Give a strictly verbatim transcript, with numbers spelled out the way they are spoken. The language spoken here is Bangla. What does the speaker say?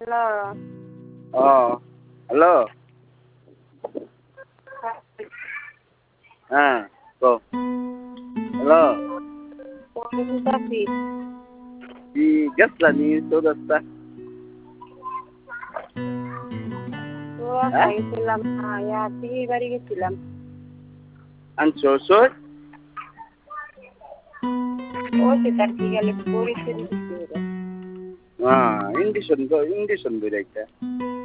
হ্যালো। ও হ্যালো। হ্যাঁ কও। হ্যালো। কোথায় আছিস? কি গেছলানি চৌরাস্তা? চৌরাস্তায় গেছিলাম না, ইয়া পিসির বাড়ি গেছিলাম। আনছো ওষুধ? ওষুধ আর কি গেলে বড়ি টড়ি দিতে হবে। হ্যাঁ ইন্ডিশন ইন্ডিশন বই একটা